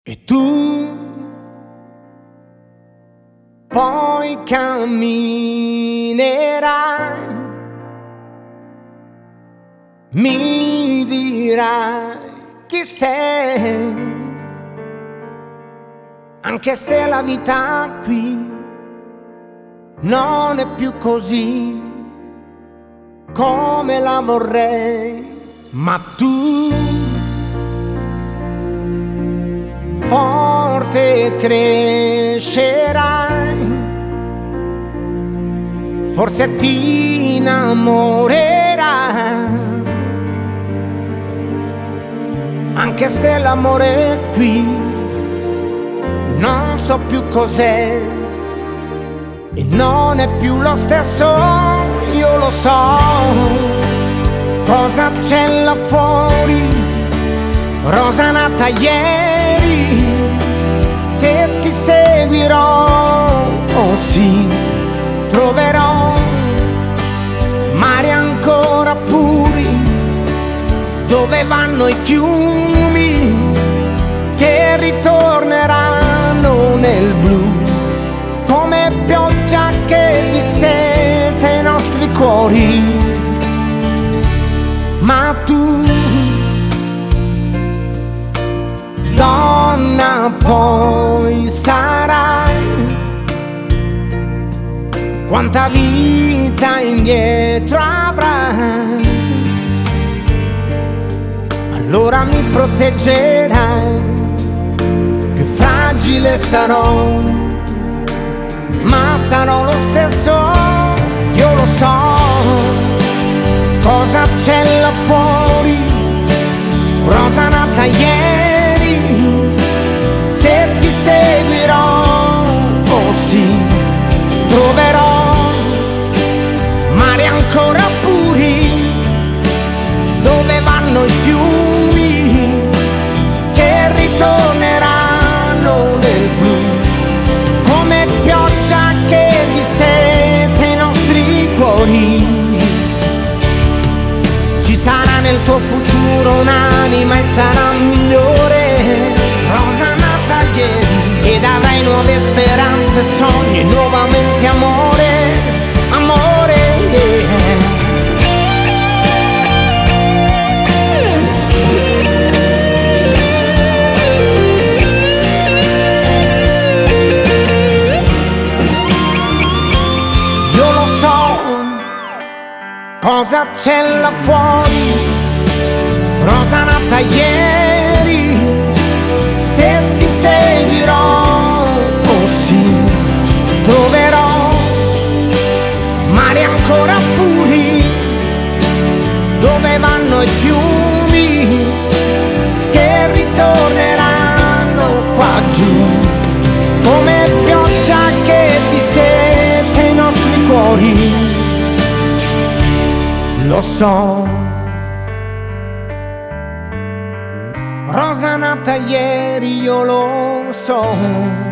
E tu poi camminerai, mi dirai chi sei, anche se la vita qui non è più così come la vorrei, ma tu forte crescerai, forse ti innamorerai, anche se l'amore qui non so più cos'è e non è più lo stesso. Io lo so cosa c'è là fuori, rosa nata ieri. Se ti seguirò, oh sì, troverò mari ancora puri, dove vanno i fiumi che ritorneranno nel blu, come pioggia che disseta i nostri cuori. Ma tu, donna, poi sarai, quanta vita indietro avrai, allora mi proteggerai, più fragile sarò, ma sarò lo stesso. Io lo so cosa c'è là fuori, rosa nata ieri. Se ti seguirò, oh sì, troverò mari ancora puri, dove vanno i fiumi che ritorneranno nel blu, come pioggia che disseta i nostri cuori. Ci sarà nel tuo futuro un'anima e sarà migliore, rosa nata ieri, ed avrai nuove speranze, sogni e nuovamente amore, amore, yeah. Io lo so cosa c'è là fuori, rosa nata ieri. Se ti seguirò, oh sì, troverò mari ancora puri, dove vanno i fiumi che ritorneranno qua giù, come pioggia che disseta i nostri cuori. Lo so, rosa nata ieri, io lo so.